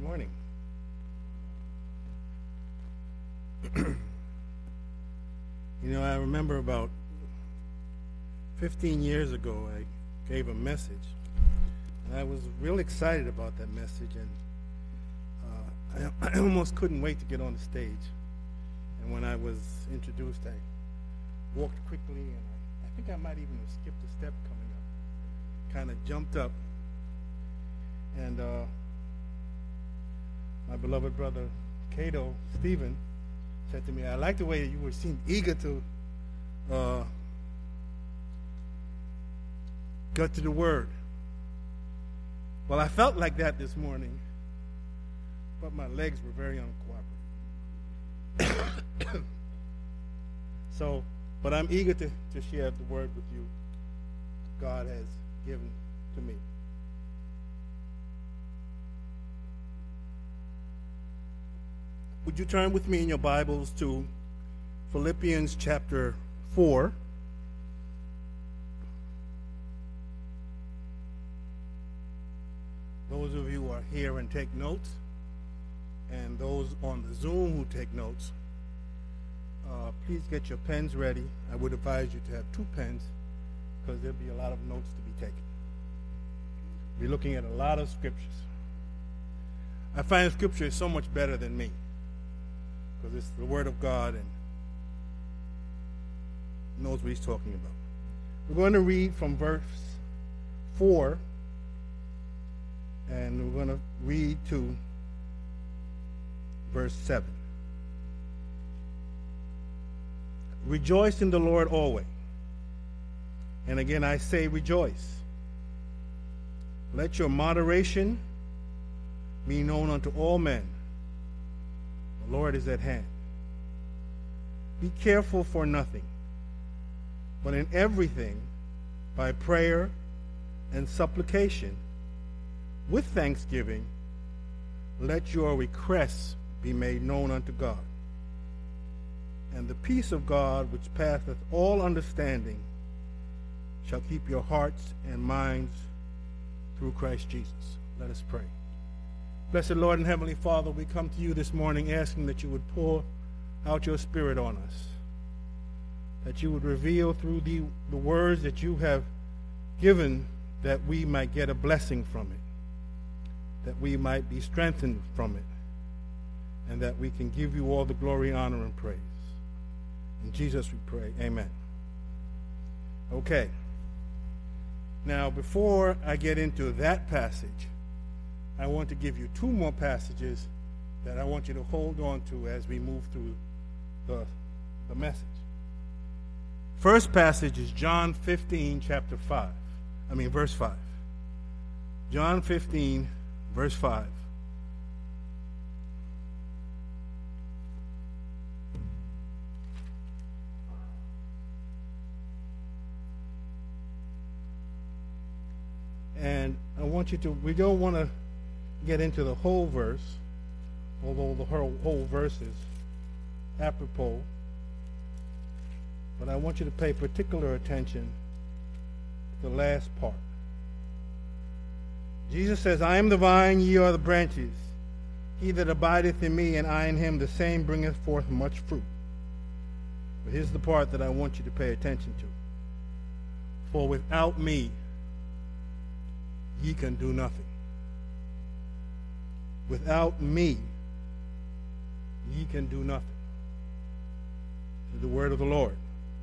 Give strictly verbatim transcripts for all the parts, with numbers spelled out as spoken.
morning. You know, I remember about fifteen years ago, I gave a message, and I was real excited about that message, and uh, I, I almost couldn't wait to get on the stage. And when I was introduced, I walked quickly, and I, I think I might even have skipped a step coming up, kind of jumped up, and uh, my beloved brother, Cato Stephen, said to me, I like the way you were seemed eager to uh, get to the word. Well, I felt like that this morning, but my legs were very uncooperative. So, but I'm eager to, to share the word with you God has given to me. Would you turn with me in your Bibles to Philippians chapter four? Those of you who are here and take notes, and those on the Zoom who take notes, uh, please get your pens ready. I would advise you to have two pens because there'll be a lot of notes to be taken. We're looking at a lot of scriptures. I find scripture is so much better than me, because it's the Word of God and knows what he's talking about. We're going to read from verse four, and we're going to read to verse seven. Rejoice in the Lord always. And again I say rejoice. Let your moderation be known unto all men. The Lord is at hand. Be careful for nothing, but in everything, by prayer and supplication, with thanksgiving, let your requests be made known unto God. And the peace of God, which passeth all understanding, shall keep your hearts and minds through Christ Jesus. Let us pray. Blessed Lord and Heavenly Father, we come to you this morning asking that you would pour out your Spirit on us, that you would reveal through the, the words that you have given, that we might get a blessing from it, that we might be strengthened from it, and that we can give you all the glory, honor, and praise. In Jesus we pray, amen. Okay. Now, before I get into that passage, I want to give you two more passages that I want you to hold on to as we move through the, the message. First passage is John fifteen, chapter five. I mean, verse five. John fifteen, verse five. And I want you to, we don't want to get into the whole verse, although the whole, whole verse is apropos. But I want you to pay particular attention to the last part. Jesus says, I am the vine, ye are the branches. He that abideth in me, and I in him, the same bringeth forth much fruit. But here's the part that I want you to pay attention to. For without me, ye can do nothing. Without me, ye can do nothing. This is the word of the Lord.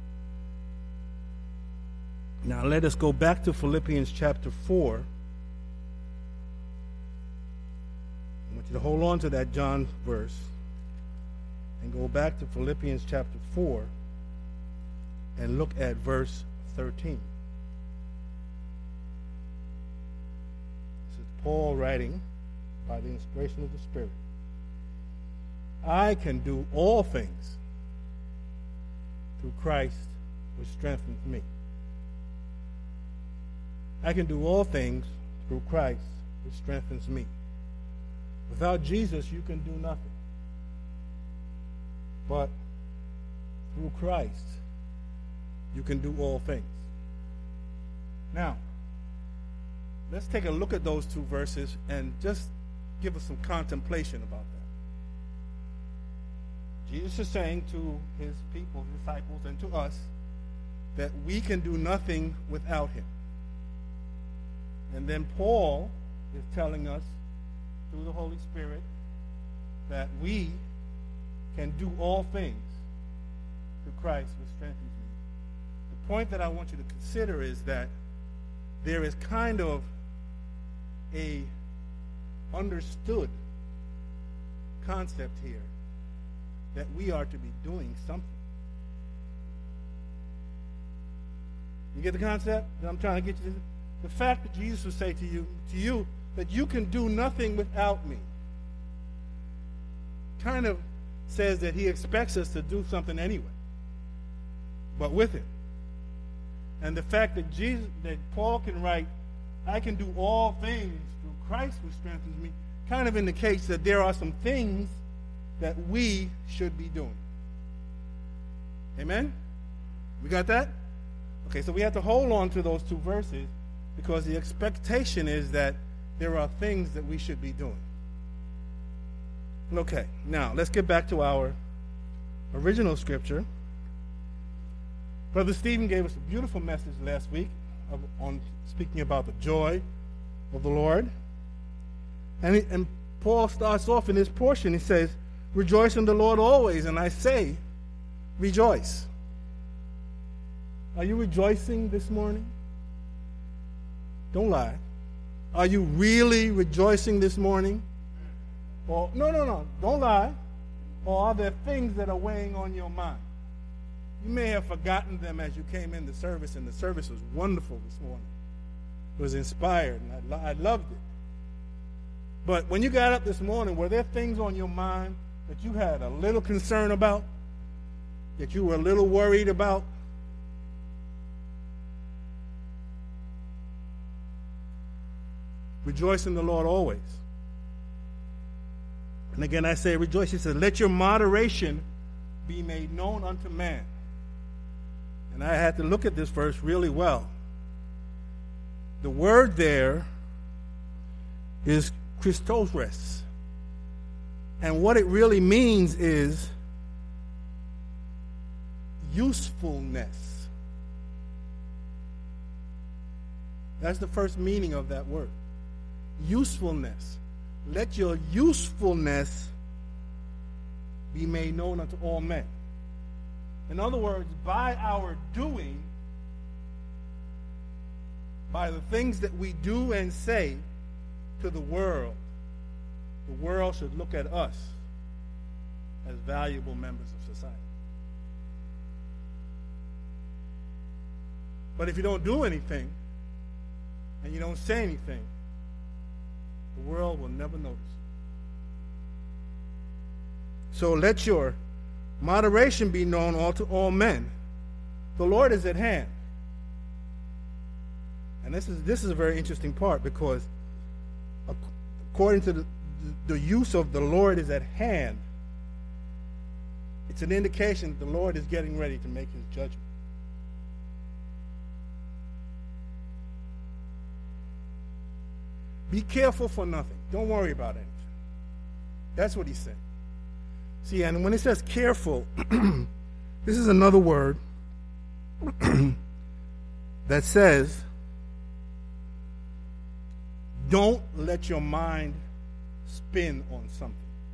Now let us go back to Philippians chapter four. I want you to hold on to that John verse and go back to Philippians chapter four and look at verse thirteen. This is Paul writing by the inspiration of the Spirit. I can do all things through Christ which strengthens me. I can do all things through Christ which strengthens me. Without Jesus, you can do nothing. But through Christ, you can do all things. Now, let's take a look at those two verses and just give us some contemplation about that. Jesus is saying to his people, his disciples, and to us that we can do nothing without him. And then Paul is telling us through the Holy Spirit that we can do all things through Christ who strengthens me. The point that I want you to consider is that there is kind of a understood concept here that we are to be doing something. You get the concept that I'm trying to get you to? The fact that Jesus would say to you, to you that you can do nothing without me kind of says that he expects us to do something anyway, but with it. And the fact that Jesus, that Paul can write, I can do all things through Christ who strengthens me, kind of indicates that there are some things that we should be doing. Amen? We got that? Okay, so we have to hold on to those two verses because the expectation is that there are things that we should be doing. Okay, now let's get back to our original scripture. Brother Stephen gave us a beautiful message last week of, on speaking about the joy of the Lord. And, he, and Paul starts off in this portion. He says, rejoice in the Lord always, and I say, rejoice. Are you rejoicing this morning? Don't lie. Are you really rejoicing this morning? Or, no, no, no, don't lie. Or are there things that are weighing on your mind? You may have forgotten them as you came in the service, and the service was wonderful this morning. It was inspired, and I, lo- I loved it. But when you got up this morning, were there things on your mind that you had a little concern about, that you were a little worried about? Rejoice in the Lord always. And again, I say rejoice. He says, let your moderation be made known unto man. And I had to look at this verse really well. The word there is Christores. And what it really means is usefulness. That's the first meaning of that word. Usefulness. Let your usefulness be made known unto all men. In other words, by our doing, by the things that we do and say to the world, the world should look at us as valuable members of society. But if you don't do anything and you don't say anything, the world will never notice you. So let your moderation be known all to all men. The Lord is at hand. And this is this is a very interesting part because according to the, the use of the Lord is at hand, it's an indication that the Lord is getting ready to make his judgment. Be careful for nothing. Don't worry about anything. That's what he's saying. See, and when it says careful, this is another word that says, don't let your mind spin on something.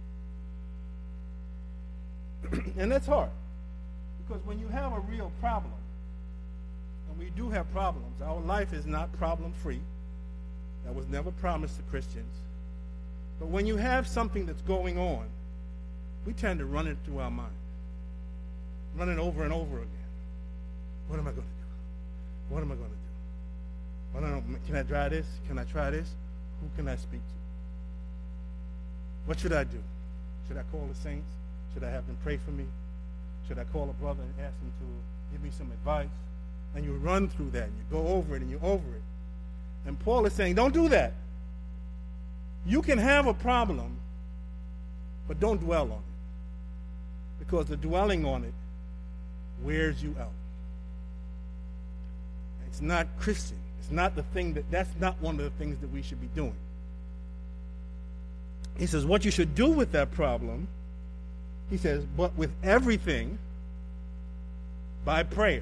And that's hard. Because when you have a real problem, and we do have problems, our life is not problem-free. That was never promised to Christians. But when you have something that's going on, we tend to run it through our mind. Run it over and over again. What am I going to do? What am I going to do? Well, I don't know, can I try this? Can I try this? Who can I speak to? What should I do? Should I call the saints? Should I have them pray for me? Should I call a brother and ask him to give me some advice? And you run through that, and you go over it, and you're over it. And Paul is saying, don't do that. You can have a problem, but don't dwell on it. Because the dwelling on it wears you out. It's not Christian. It's not the thing that, that's not one of the things that we should be doing. he says, what you should do with that problem, he says, but with everything by prayer.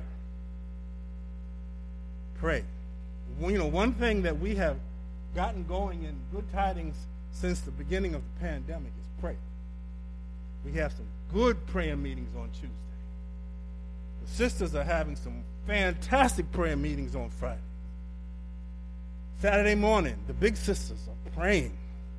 Pray. Well, you know, one thing that we have gotten going in Good Tidings since the beginning of the pandemic is prayer. We have some good prayer meetings on Tuesday. The sisters are having some fantastic prayer meetings on Friday. Saturday morning, the big sisters are praying.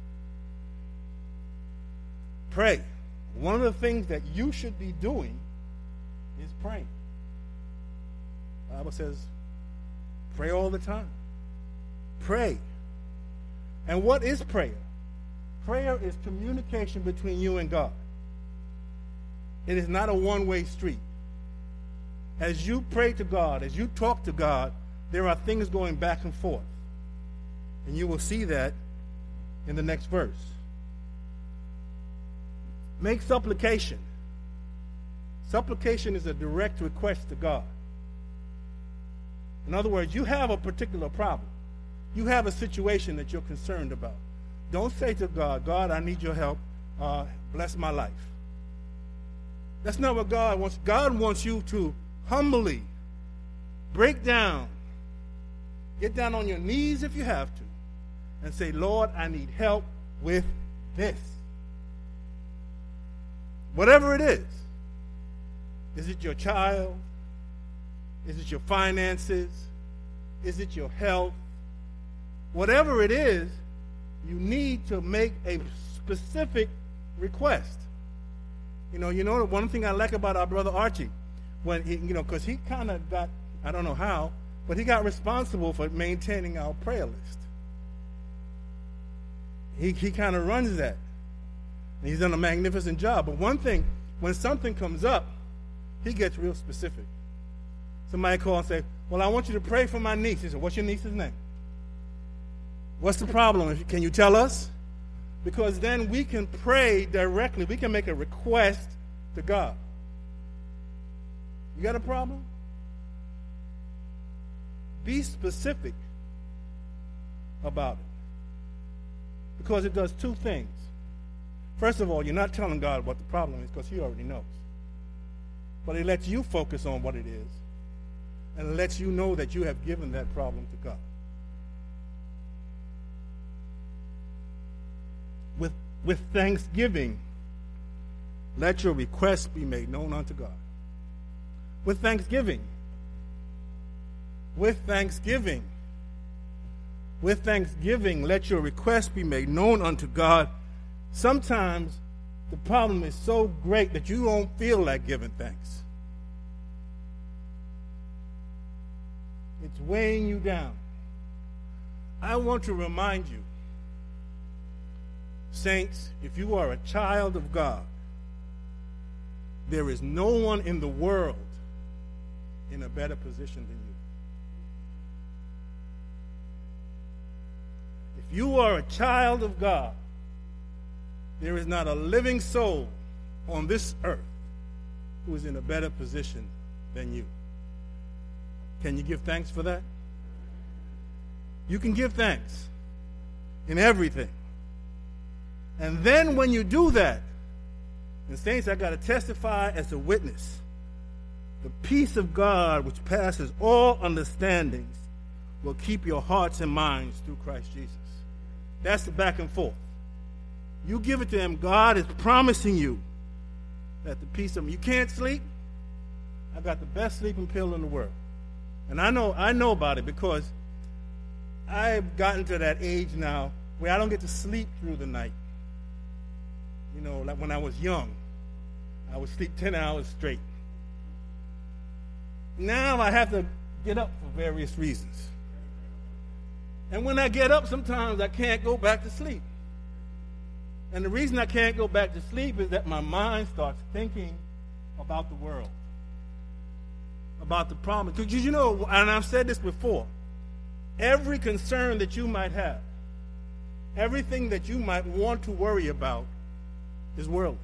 Pray. One of the things that you should be doing is praying. The Bible says, pray all the time. Pray. And what is prayer? Prayer is communication between you and God. It is not a one-way street. As you pray to God, as you talk to God, there are things going back and forth. And you will see that in the next verse. Make supplication. Supplication is a direct request to God. In other words, you have a particular problem. You have a situation that you're concerned about. Don't say to God, God, I need your help. Uh, bless my life. That's not what God wants. God wants you to humbly break down, get down on your knees if you have to, and say, Lord, I need help with this. Whatever it is. Is it your child? Is it your finances? Is it your health? Whatever it is, you need to make a specific request. You know, you know, one thing I like about our brother Archie, when he, you know, because he kind of got, I don't know how, but he got responsible for maintaining our prayer list. He he kind of runs that. And he's done a magnificent job. But one thing, when something comes up, he gets real specific. Somebody call and say, well, I want you to pray for my niece. He said, what's your niece's name? What's the problem? Can you tell us? Because then we can pray directly. We can make a request to God. You got a problem? Be specific about it. Because it does two things. First of all, you're not telling God what the problem is because he already knows. But it lets you focus on what it is. And it lets you know that you have given that problem to God. With, with thanksgiving, let your requests be made known unto God. With thanksgiving. With thanksgiving. With thanksgiving, let your requests be made known unto God. Sometimes the problem is so great that you don't feel like giving thanks. It's weighing you down. I want to remind you, saints, if you are a child of God, there is no one in the world in a better position than you. If you are a child of God, there is not a living soul on this earth who is in a better position than you. Can you give thanks for that? You can give thanks in everything. And then when you do that, and saints, I got to testify as a witness, the peace of God which passes all understandings will keep your hearts and minds through Christ Jesus. That's the back and forth. You give it to him, God is promising you that the peace of him. You can't sleep? I got the best sleeping pill in the world. And I know I know about it because I've gotten to that age now where I don't get to sleep through the night. You know, like when I was young, I would sleep ten hours straight. Now I have to get up for various reasons. And when I get up, sometimes I can't go back to sleep. And the reason I can't go back to sleep is that my mind starts thinking about the world, about the problem. Because you know, and I've said this before, every concern that you might have, everything that you might want to worry about is worldly.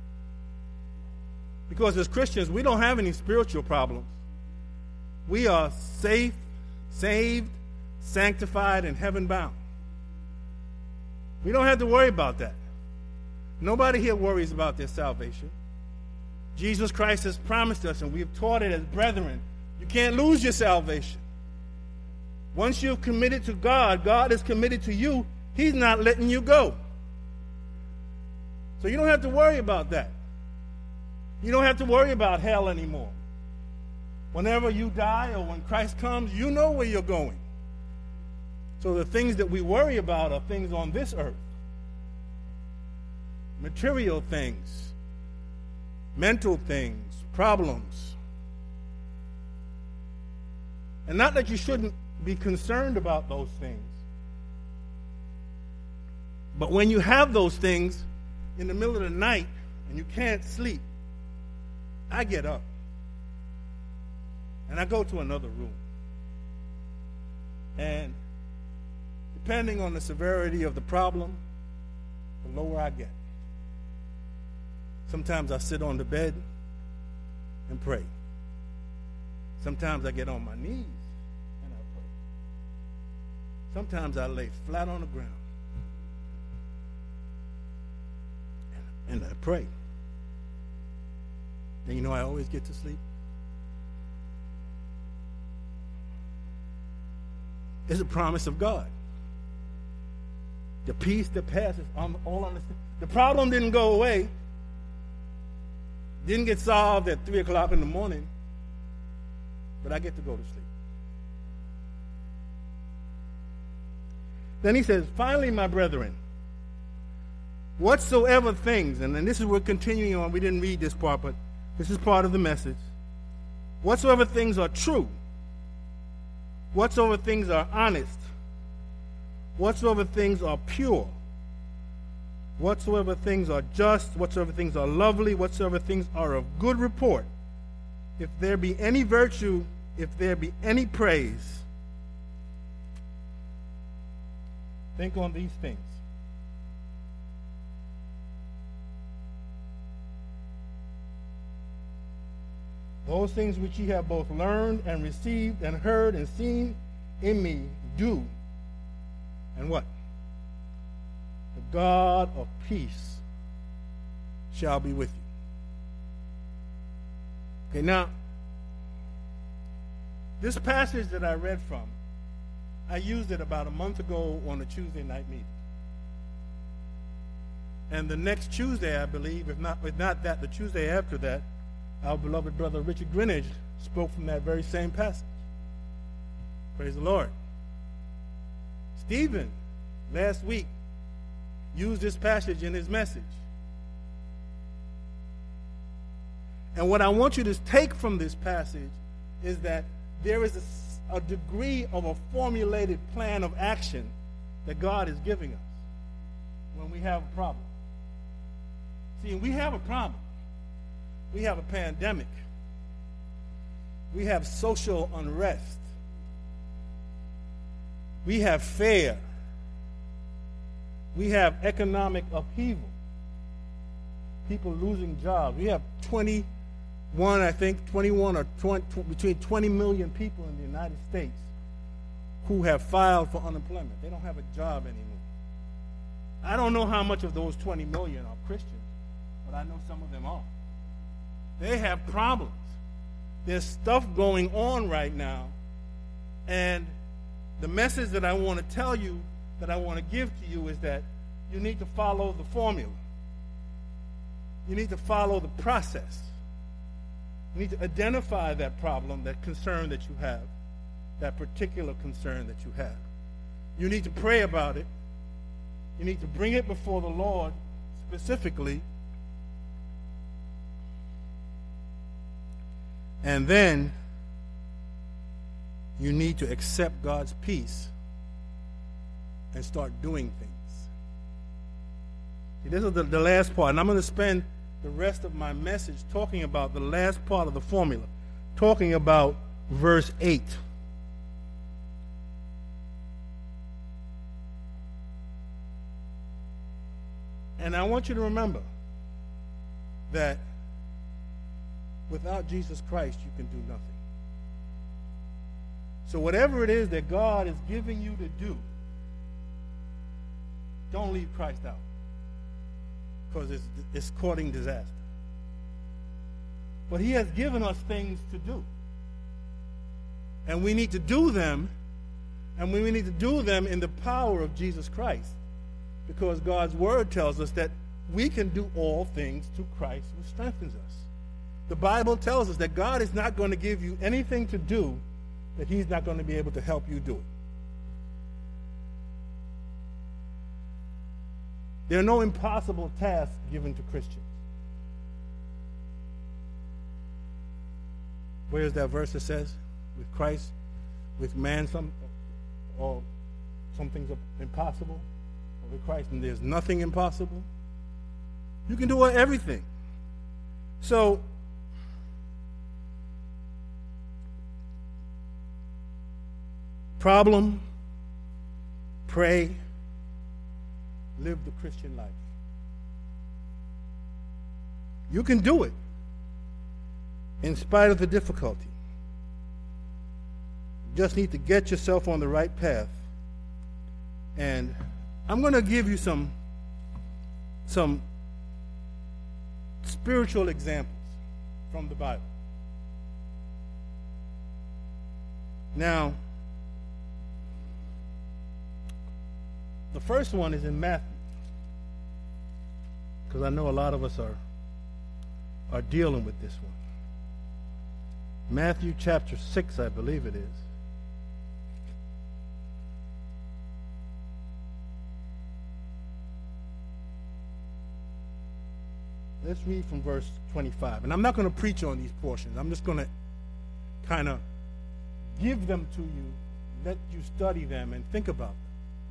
Because as Christians, we don't have any spiritual problems. We are safe, saved, sanctified, and heaven bound. We don't have to worry about that. Nobody here worries about their salvation. Jesus Christ has promised us, and we've taught it as brethren, you can't lose your salvation. Once you've committed to God, God is committed to you. He's not letting you go. So you don't have to worry about that. You don't have to worry about hell anymore. Whenever you die or when Christ comes, you know where you're going. So the things that we worry about are things on this earth. Material things, mental things, problems. And not that you shouldn't be concerned about those things. But when you have those things in the middle of the night and you can't sleep, I get up and I go to another room. And depending on the severity of the problem, the lower I get. Sometimes I sit on the bed and pray. Sometimes I get on my knees and I pray. Sometimes I lay flat on the ground and, and I pray. And you know I always get to sleep? It's a promise of God. The peace that passes all understanding. The problem didn't go away. Didn't get solved at three o'clock in the morning, but I get to go to sleep. Then he says, finally, my brethren, whatsoever things, and then this is we're continuing on. We didn't read this part, but this is part of the message. Whatsoever things are true, whatsoever things are honest, whatsoever things are pure, whatsoever things are just, whatsoever things are lovely, whatsoever things are of good report, if there be any virtue, if there be any praise, think on these things. Those things which ye have both learned and received and heard and seen in me, do. And what? The God of peace shall be with you. Okay, now, this passage that I read from, I used it about a month ago on a Tuesday night meeting. And the next Tuesday, I believe, if not, if not that, the Tuesday after that, our beloved brother Richard Greenidge spoke from that very same passage. Praise the Lord. Stephen, last week, used this passage in his message. And what I want you to take from this passage is that there is a, a degree of a formulated plan of action that God is giving us when we have a problem. See, we have a problem. We have a pandemic. We have social unrest. We have fear. We have economic upheaval. People losing jobs. We have twenty-one, I think, twenty-one or twenty, between twenty million people in the United States who have filed for unemployment. They don't have a job anymore. I don't know how much of those twenty million are Christians, but I know some of them are. They have problems. There's stuff going on right now, and the message that I want to tell you, that I want to give to you, is that you need to follow the formula. You need to follow the process. You need to identify that problem, that concern that you have, that particular concern that you have. You need to pray about it. You need to bring it before the Lord specifically. And then you need to accept God's peace and start doing things. See, this is the, the last part. And I'm going to spend the rest of my message talking about the last part of the formula, talking about verse eight. And I want you to remember that without Jesus Christ, you can do nothing. So whatever it is that God is giving you to do, don't leave Christ out. because it's, it's courting disaster. But he has given us things to do. And we need to do them, and we need to do them in the power of Jesus Christ. Because God's word tells us that we can do all things through Christ who strengthens us. The Bible tells us that God is not going to give you anything to do that he's not going to be able to help you do it. There are no impossible tasks given to Christians. Where's that verse that says, with Christ, with man, some, or some things are impossible, or with Christ, and there's nothing impossible? You can do everything. So, problem, pray, live the Christian life. You can do it in spite of the difficulty. You just need to get yourself on the right path. And I'm going to give you some some spiritual examples from the Bible. Now, the first one is in Matthew, because I know a lot of us are, are dealing with this one. Matthew chapter six, I believe it is. Let's read from verse twenty-five. And I'm not going to preach on these portions. I'm just going to kind of give them to you, let you study them and think about them.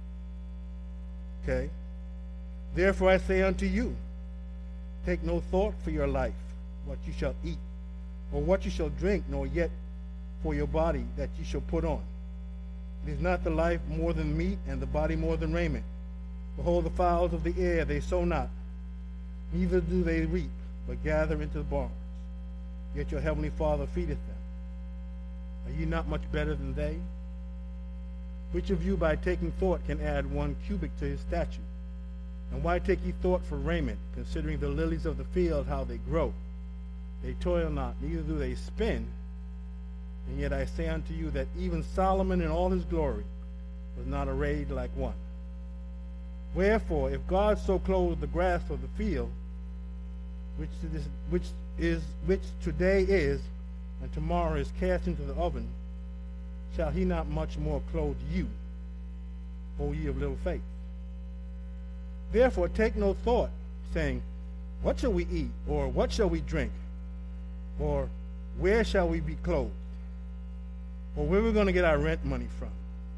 Okay? Therefore I say unto you, take no thought for your life, what you shall eat, or what you shall drink, nor yet for your body that you shall put on. It is not the life more than meat, and the body more than raiment. Behold, the fowls of the air, they sow not, neither do they reap, but gather into the barns. Yet your heavenly Father feedeth them. Are ye not much better than they? Which of you by taking thought can add one cubit to his stature? And why take ye thought for raiment, considering the lilies of the field, how they grow? They toil not, neither do they spin. And yet I say unto you that even Solomon in all his glory was not arrayed like one. Wherefore, if God so clothed the grass of the field, which is, which is which today is, and tomorrow is cast into the oven, shall he not much more clothe you, O ye of little faith? Therefore take no thought, saying, what shall we eat, or what shall we drink, or where shall we be clothed, or where we're going to get our rent money from,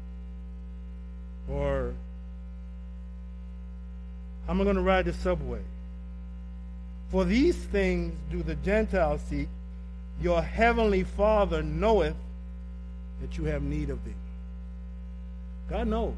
or how am I going to ride the subway? For these things do the Gentiles seek. Your heavenly Father knoweth that you have need of thee. God knows.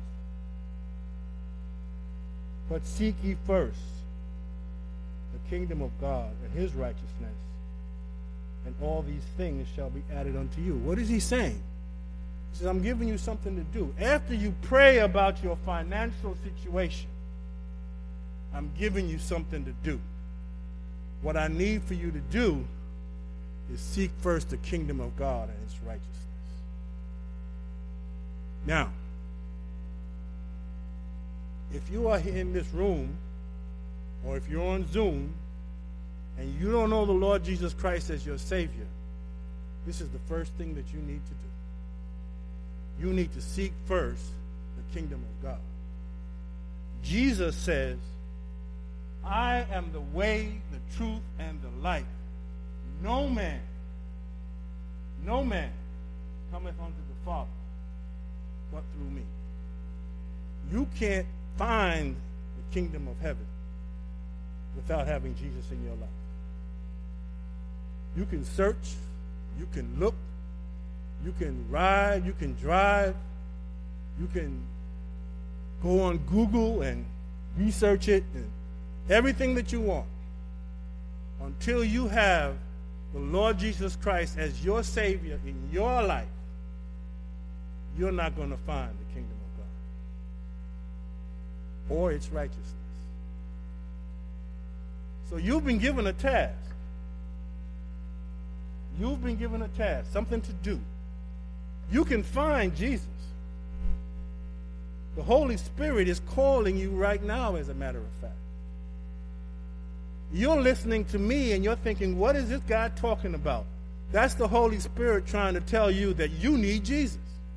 But seek ye first the kingdom of God and his righteousness, and all these things shall be added unto you. What is he saying? He says, I'm giving you something to do. After you pray about your financial situation, I'm giving you something to do. What I need for you to do is seek first the kingdom of God and its righteousness. Now, if you are here in this room, or if you're on Zoom, and you don't know the Lord Jesus Christ as your Savior, this is the first thing that you need to do. You need to seek first the kingdom of God. Jesus says, I am the way, the truth, and the life. No man, no man cometh unto the Father but through me. You can't find the kingdom of heaven without having Jesus in your life. You can search, you can look, you can ride, you can drive, you can go on Google and research it and everything that you want. Until you have the Lord Jesus Christ as your Savior in your life, you're not going to find the kingdom of God or its righteousness. So you've been given a task. You've been given a task, something to do. You can find Jesus. The Holy Spirit is calling you right now, as a matter of fact. You're listening to me and you're thinking, what is this guy talking about? That's the Holy Spirit trying to tell you that you need Jesus.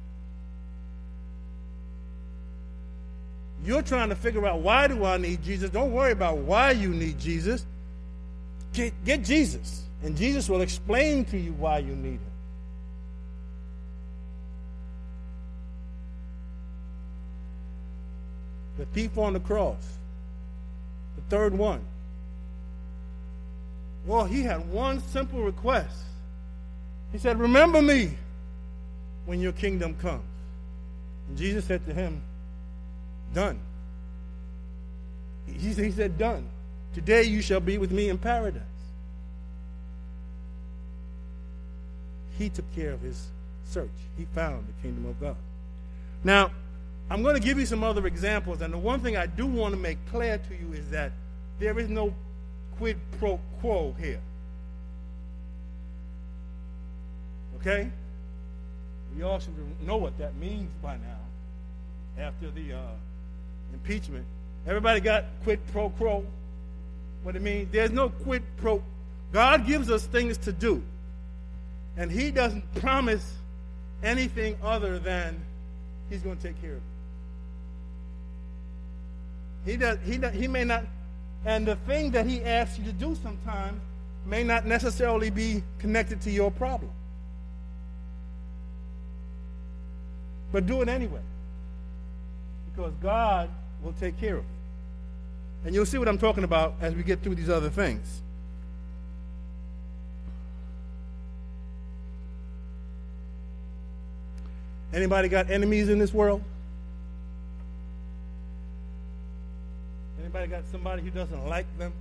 You're trying to figure out, why do I need Jesus? Don't worry about why you need Jesus. Get, get Jesus, and Jesus will explain to you why you need him. The thief on the cross, the third one. Well, he had one simple request. He said, remember me when your kingdom comes. And Jesus said to him, done. He, he said, done. Today you shall be with me in paradise. He took care of his search. He found the kingdom of God. Now, I'm going to give you some other examples, and the one thing I do want to make clear to you is that there is no quid pro quo here. Okay? We all should know what that means by now after the uh, impeachment. Everybody got quid pro quo? What it means? There's no quid pro. God gives us things to do, and he doesn't promise anything other than he's going to take care of it. He does. He does, he may not, and the thing that he asks you to do sometimes may not necessarily be connected to your problem. But do it anyway, because God will take care of it. And you'll see what I'm talking about as we get through these other things. Anybody got enemies in this world? Anybody got somebody who doesn't like them?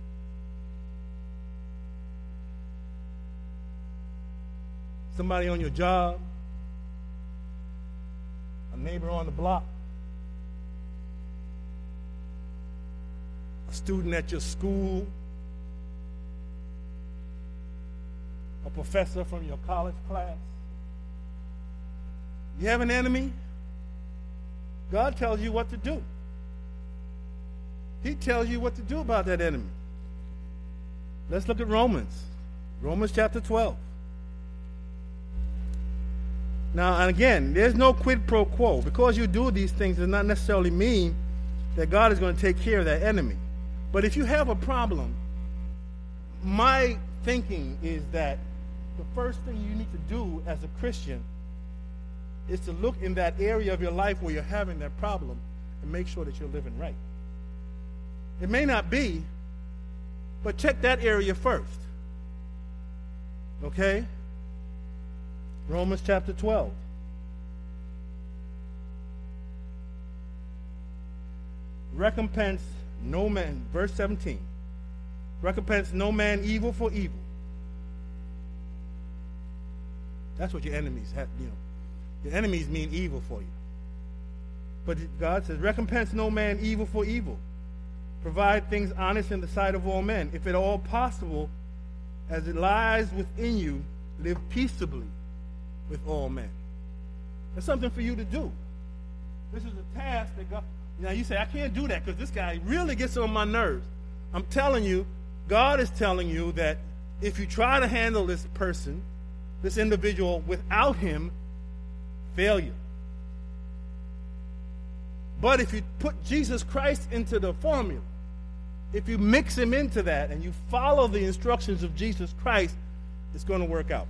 Somebody on your job? A neighbor on the block? A student at your school? A professor from your college class? You have an enemy? God tells you what to do. He tells you what to do about that enemy. Let's look at Romans. Romans chapter twelve. Now, and again, there's no quid pro quo. Because you do these things does not necessarily mean that God is going to take care of that enemy. But if you have a problem, my thinking is that the first thing you need to do as a Christian is to look in that area of your life where you're having that problem and make sure that you're living right. It may not be, but check that area first. Okay? Romans chapter twelve. Recompense no man, verse seventeen. Recompense no man evil for evil. That's what your enemies have, you know. Your enemies mean evil for you. But God says, recompense no man evil for evil. Provide things honest in the sight of all men. If at all possible, as it lies within you, live peaceably with all men. That's something for you to do. This is a task that God... Now you say, I can't do that because this guy really gets on my nerves. I'm telling you, God is telling you that if you try to handle this person, this individual, without him, failure. But if you put Jesus Christ into the formula, if you mix him into that and you follow the instructions of Jesus Christ, it's going to work out.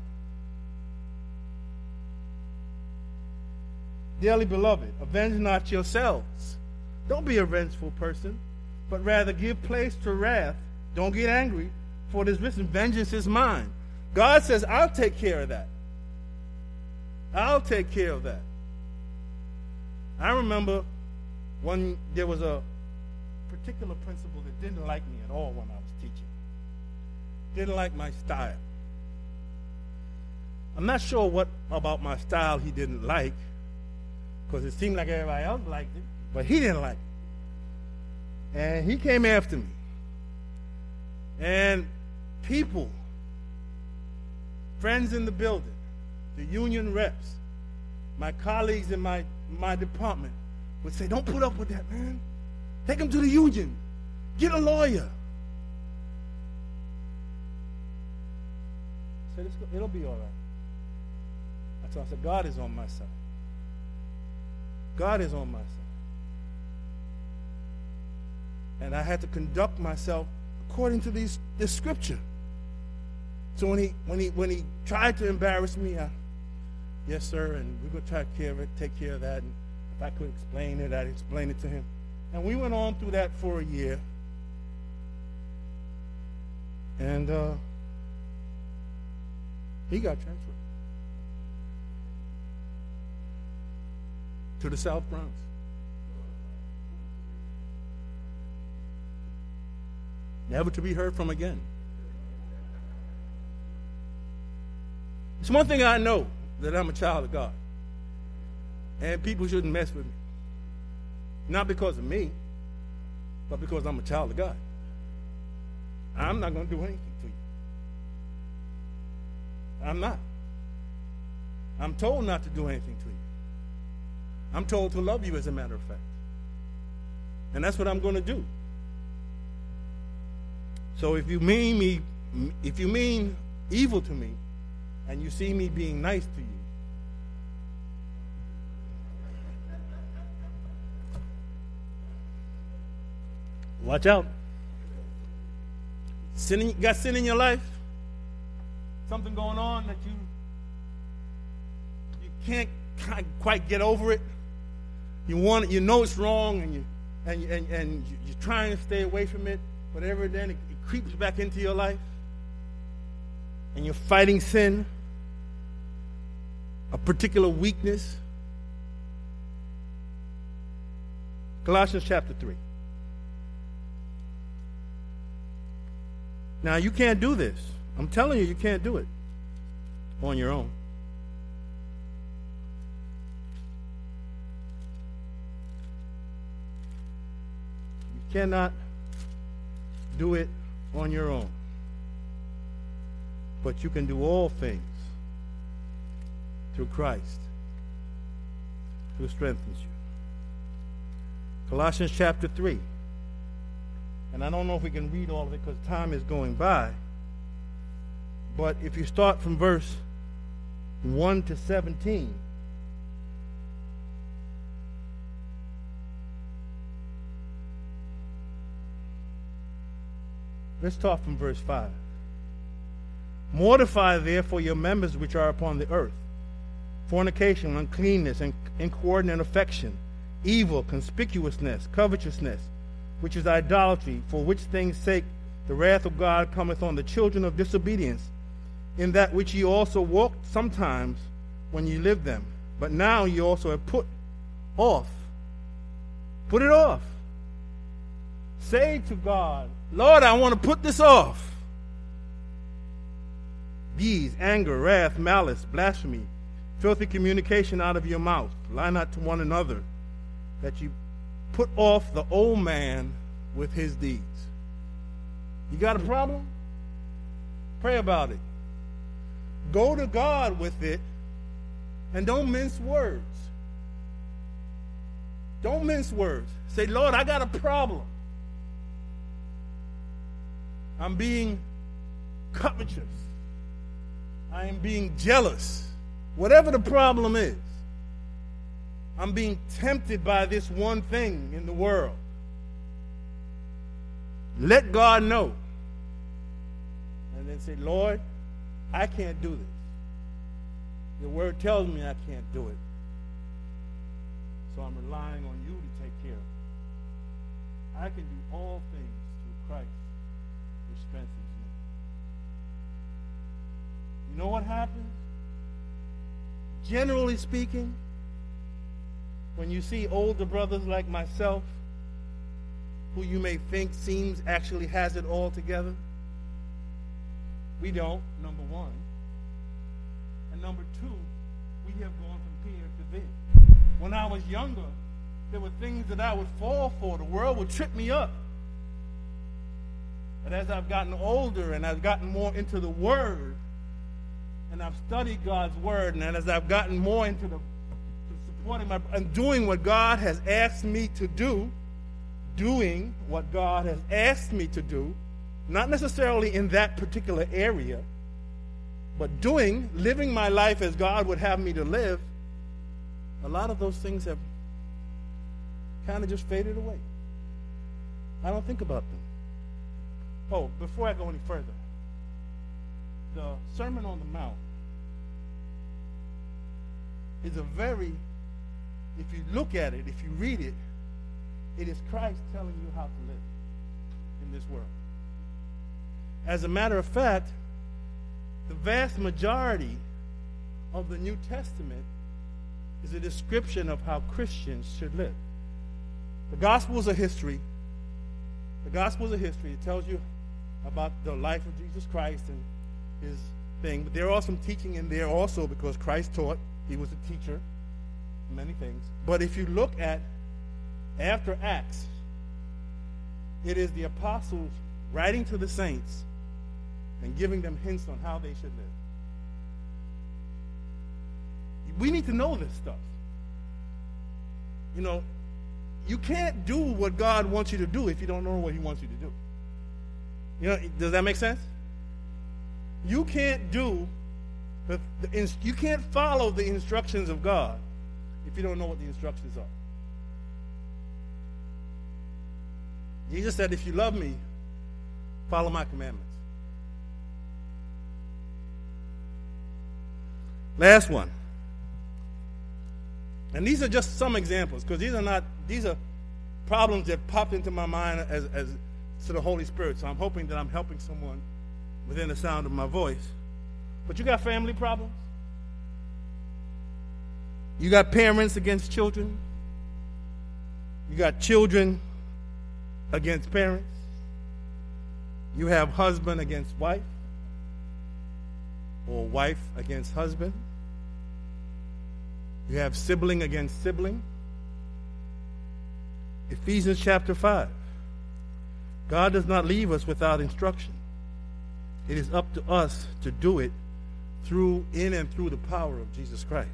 Dearly beloved, avenge not yourselves. Don't be a vengeful person, but rather give place to wrath. Don't get angry, for it is written, vengeance is mine. God says, I'll take care of that. I'll take care of that. I remember when there was a particular principal that didn't like me at all when I was teaching. Didn't like my style. I'm not sure what about my style he didn't like, because it seemed like everybody else liked it, but he didn't like it. And he came after me. And people, friends in the building, the union reps, my colleagues in my, my department would say, don't put up with that, man. Take him to the union. Get a lawyer. I said, it'll be all right. So I said, God is on my side. God is on my side. And I had to conduct myself according to these, this scripture. So when he when he when he tried to embarrass me, I, yes, sir, and we're gonna try to care of it, take care of that. And if I could explain it, I'd explain it to him. And we went on through that for a year. And uh, he got transferred to the South Bronx. Never to be heard from again. It's one thing I know, that I'm a child of God. And people shouldn't mess with me. Not because of me, but because I'm a child of God. I'm not going to do anything to you. I'm not. I'm told not to do anything to you. I'm told to love you, as a matter of fact. And that's what I'm going to do. So if you mean me, if you mean evil to me, and you see me being nice to you, watch out. Sin in, got sin in your life? Something going on that you you can't quite get over it. You want it, you know it's wrong, and you and and and you're trying to stay away from it. Whatever, then it, it creeps back into your life, and you're fighting sin, a particular weakness. Colossians chapter three. Now, you can't do this. I'm telling you, you can't do it on your own. You cannot do it on your own. But you can do all things through Christ, who strengthens you. Colossians chapter three. And I don't know if we can read all of it because time is going by. But if you start from verse one to seventeen, let's start from verse five. Mortify therefore your members which are upon the earth: fornication, uncleanness, and inordinate affection, evil, conspicuousness, covetousness, which is idolatry, for which things' sake the wrath of God cometh on the children of disobedience, in that which ye also walked sometimes when ye lived them. But now ye also have put off. Put it off. Say to God, Lord, I want to put this off. These, anger, wrath, malice, blasphemy, filthy communication out of your mouth. Lie not to one another, that you put off the old man with his deeds. You got a problem? Pray about it. Go to God with it, and don't mince words. Don't mince words. Say, Lord, I got a problem. I'm being covetous. I am being jealous. Whatever the problem is, I'm being tempted by this one thing in the world. Let God know. And then say, Lord, I can't do this. Your word tells me I can't do it. So I'm relying on you to take care of it. I can do all things through Christ, who strengthens me. You know what happens? Generally speaking, when you see older brothers like myself, who you may think seems actually has it all together, we don't, number one. And number two, we have gone from here to there. When I was younger, there were things that I would fall for. The world would trip me up. And But as I've gotten older and I've gotten more into the Word, and I've studied God's Word, and as I've gotten more into the to supporting my and doing what God has asked me to do, doing what God has asked me to do, not necessarily in that particular area, but doing, living my life as God would have me to live, a lot of those things have kind of just faded away. I don't think about them. Oh, before I go any further, the Sermon on the Mount is a very, if you look at it, if you read it, it is Christ telling you how to live in this world. As a matter of fact, the vast majority of the New Testament is a description of how Christians should live. The Gospels are history. The Gospels are history. It tells you about the life of Jesus Christ and his thing. But there are some teaching in there also because Christ taught. He was a teacher, many things. But if you look at after Acts, it is the apostles writing to the saints and giving them hints on how they should live. We need to know this stuff. You know, you can't do what God wants you to do if you don't know what he wants you to do. You know, does that make sense? You can't do, the, the, you can't follow the instructions of God if you don't know what the instructions are. Jesus said, if you love me, follow my commandments. Last one. And these are just some examples, because these are not, these are problems that popped into my mind as, as to the Holy Spirit. So I'm hoping that I'm helping someone within the sound of my voice. But you got family problems. You got parents against children. You got children against parents. You have husband against wife, or wife against husband. You have sibling against sibling. Ephesians chapter five. God does not leave us without instruction. It is up to us to do it through, in and through the power of Jesus Christ.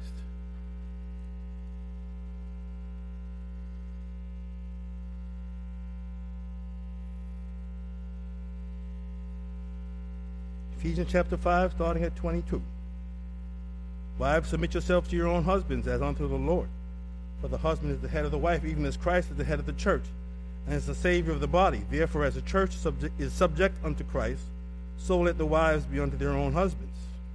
Ephesians chapter five, starting at twenty-two. Wives, submit yourselves to your own husbands as unto the Lord. For the husband is the head of the wife, even as Christ is the head of the church, and is the Savior of the body. Therefore, as the church subject, is subject unto Christ, so let the wives be unto their own husbands.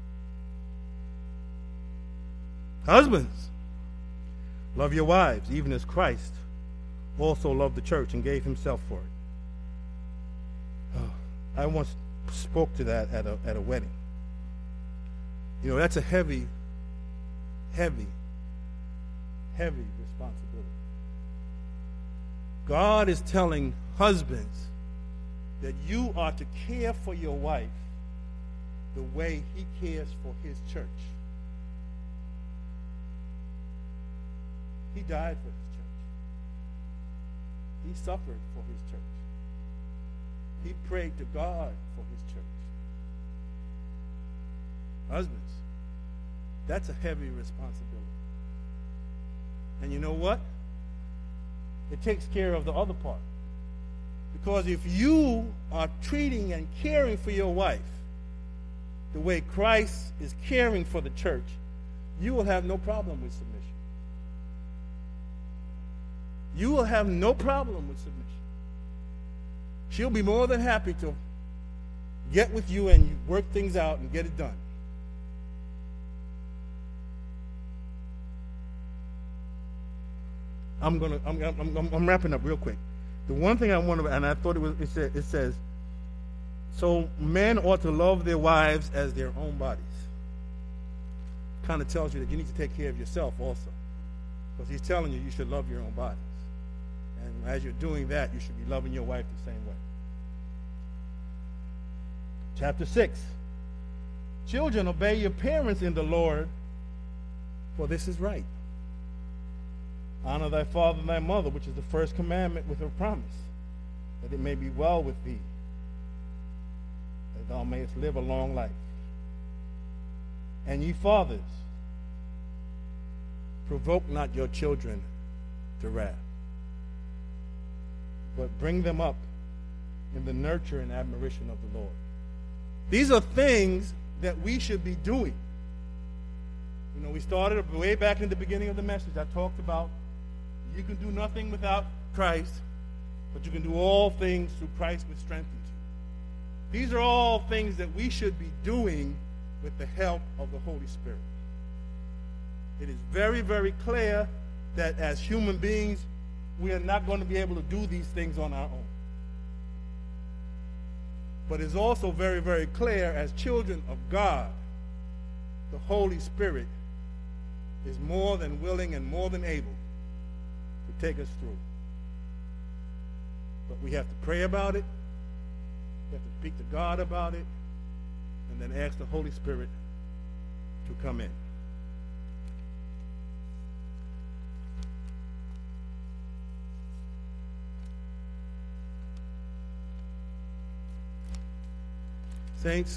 Husbands, love your wives, even as Christ also loved the church and gave himself for it. Oh, I once spoke to that at a, at a wedding. You know, that's a heavy, heavy, heavy responsibility. God is telling husbands that you are to care for your wife the way he cares for his church. He died for his church. He suffered for his church. He prayed to God for his church. Husbands, that's a heavy responsibility. And you know what? It takes care of the other part. Because if you are treating and caring for your wife the way Christ is caring for the church, you will have no problem with submission. You will have no problem with submission. She'll be more than happy to get with you and you work things out and get it done. I'm gonna. I'm, I'm, I'm wrapping up real quick. The one thing I want to, and I thought it was. It, said, it says, so men ought to love their wives as their own bodies. Kind of tells you that you need to take care of yourself also, because he's telling you you should love your own bodies, and as you're doing that, you should be loving your wife the same way. Chapter six. Children, obey your parents in the Lord, for this is right. Honor thy father and thy mother, which is the first commandment with a promise, that it may be well with thee, that thou mayest live a long life. And ye fathers, provoke not your children to wrath, but bring them up in the nurture and admiration of the Lord. These are things that we should be doing. You know, we started way back in the beginning of the message. I talked about you can do nothing without Christ, but you can do all things through Christ which strengthens you. These are all things that we should be doing with the help of the Holy Spirit. It is very, very clear that as human beings, we are not going to be able to do these things on our own. But it's also very, very clear as children of God, the Holy Spirit is more than willing and more than able to take us through. But we have to pray about it, we have to speak to God about it, and then ask the Holy Spirit to come in. Saints,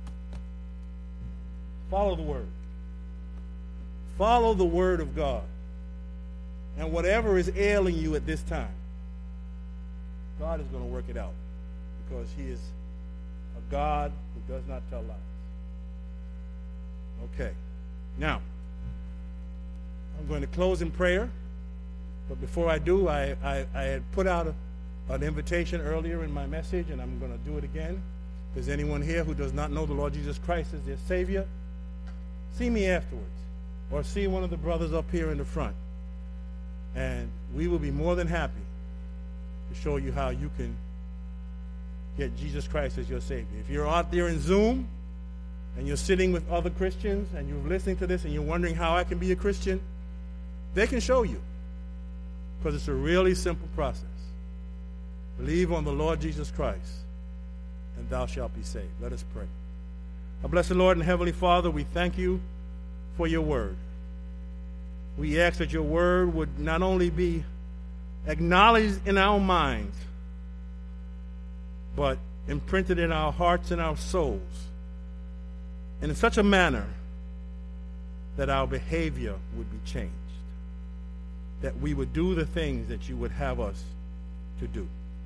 follow the Word. Follow the Word of God. And whatever is ailing you at this time, God is going to work it out, because He is a God who does not tell lies. Okay. Now, I'm going to close in prayer. But before I do, I, I, I had put out a, an invitation earlier in my message, and I'm going to do it again. If there's anyone here who does not know the Lord Jesus Christ as their Savior, see me afterwards, or see one of the brothers up here in the front. And we will be more than happy to show you how you can get Jesus Christ as your Savior. If you're out there in Zoom and you're sitting with other Christians and you're listening to this and you're wondering how I can be a Christian, they can show you, because it's a really simple process. Believe on the Lord Jesus Christ, and thou shalt be saved. Let us pray. Our blessed Lord and Heavenly Father, we thank you for your word. We ask that your word would not only be acknowledged in our minds, but imprinted in our hearts and our souls in such a manner that our behavior would be changed, that we would do the things that you would have us to do.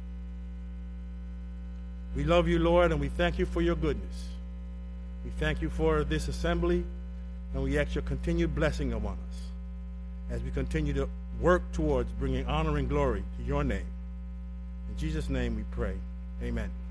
We love you, Lord, and we thank you for your goodness. We thank you for this assembly, and we ask your continued blessing upon us as we continue to work towards bringing honor and glory to your name. In Jesus' name we pray. Amen.